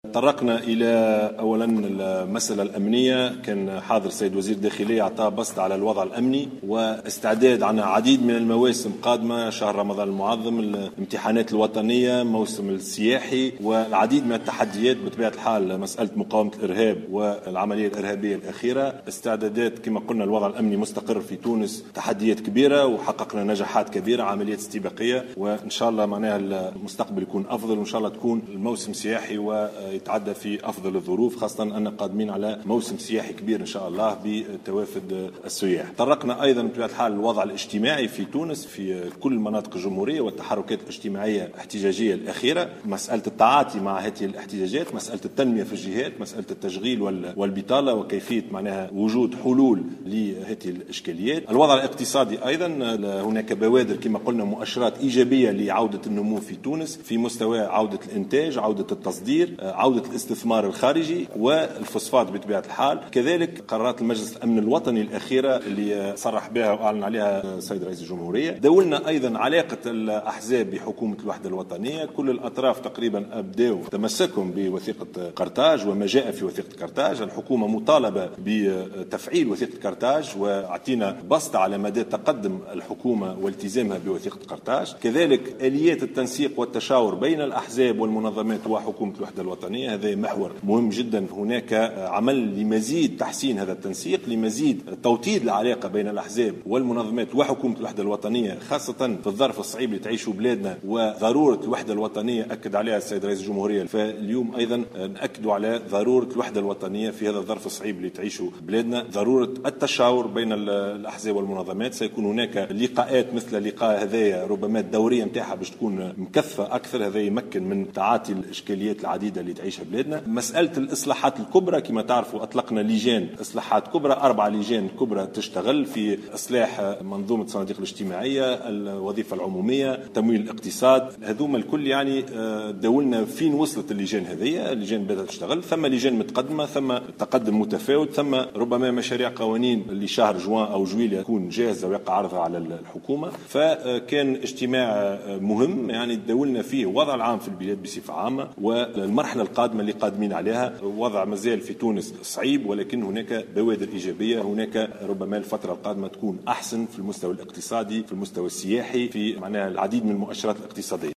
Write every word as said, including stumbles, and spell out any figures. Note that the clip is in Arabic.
طرقنا إلى أولا المسألة الأمنية. كان حاضر السيد وزير الداخلية أعطاه بسط على الوضع الأمني واستعداد عنا عديد من المواسم قادمة، شهر رمضان المعظم، الامتحانات الوطنية، موسم السياحي، والعديد من التحديات بطبيعة الحال، مسألة مقاومة الإرهاب والعملية الإرهابية الأخيرة. استعدادات كما قلنا، الوضع الأمني مستقر في تونس، تحديات كبيرة وحققنا نجاحات كبيرة، عمليات استباقية، وإن شاء الله معناها المستقبل يكون أفضل، وإن شاء الله تكون الموسم سياحي ويتعدى في أفضل الظروف، خاصة أن قادمين على موسم سياحي كبير إن شاء الله بتوافد السياح. طرقنا أيضا بطبيعة الحال الوضع الاجتماعي في تونس في كل مناطق الجمهورية والتحركات الاجتماعية الاحتجاجية الأخيرة، مسألة التعاطي مع هذه الاحتجاجات، مسألة التنمية في الجهات، مسألة التشغيل والبطالة وكيفية معناها وجود حلول لهذه الإشكاليات. الوضع الاقتصادي أيضا هناك بوادر كما قلنا، مؤشرات إيجابية لعودة النمو في تونس في مستوى عودة الإنتاج، عودة التصدير، عودة الاستثمار الخارجي والفوسفات بطبيعة الحال. كذلك قرارات المجلس الأمن الوطني الأخيرة اللي صرح بها وأعلن عليها السيد رئيس الجمهورية. دولنا أيضا علاقة الأحزاب بحكومة الوحدة الوطنية، كل الأطراف تقريبا أبدأوا تمسكهم بوثيقة قرطاج وما جاء في وثيقة قرطاج. الحكومة مطالبة بتفعيل وثيقة قرطاج، واعطينا بسط على مدى تقدم الحكومة والتزامها بوثيقة قرطاج. كذلك آليات التنسيق والتشاور بين الأحزاب والمنظمات وحكومة الوحدة الوطنية، هذا محور مهم جدا. هناك عمل لمزيد تحسين هذا التنسيق، لمزيد توطيد العلاقة بين الأحزاب والمنظمات وحكومة الوحدة الوطنية، خاصة في الظرف الصعيب اللي تعيشه بلادنا، وضرورة الوحدة الوطنية أكد عليها السيد رئيس الجمهورية. فاليوم أيضا نأكد على ضرورة الوحدة الوطنية في هذا الظرف الصعيب اللي تعيشه بلادنا، ضرورة التشاور بين الأحزاب والمنظمات. سيكون هناك لقاءات مثل لقاء هذايا، ربما الدورية متاعها باش تكون مكثفة أكثر، هذا يمكن من تعاطي الإشكاليات العديدة اللي تعيشها بلادنا. مسألة الإصلاحات الكبرى كما تعرفوا، أطلقنا لجان إصلاحات كبرى، أربع لجان كبرى تشتغل في إصلاح منظومة الصناديق الاجتماعية، الوظيفة العمومية، تمويل الاقتصاد. هذوما الكل يعني دولنا فين وصلت اللجان هذه. اللجان بدأت تشتغل، ثم لجان متقدمة، ثم تقدم متفاوت، ثم ربما مشاريع قوانين اللي شهر جوان أو جويلية تكون جاهزة ويقع عرضها على الحكومة. فكان اجتماع مهم يعني دولنا فيه وضع العام في البلاد بصفة عامة، والمرحلة القادمة اللي قادمين عليها. وضع مازال في تونس صعيب، ولكن هناك بوادر إيجابية. هناك ربما الفترة القادمة تكون أحسن في المستوى الاقتصادي، في المستوى السياحي، في معناها العديد من المؤشرات الاقتصادية.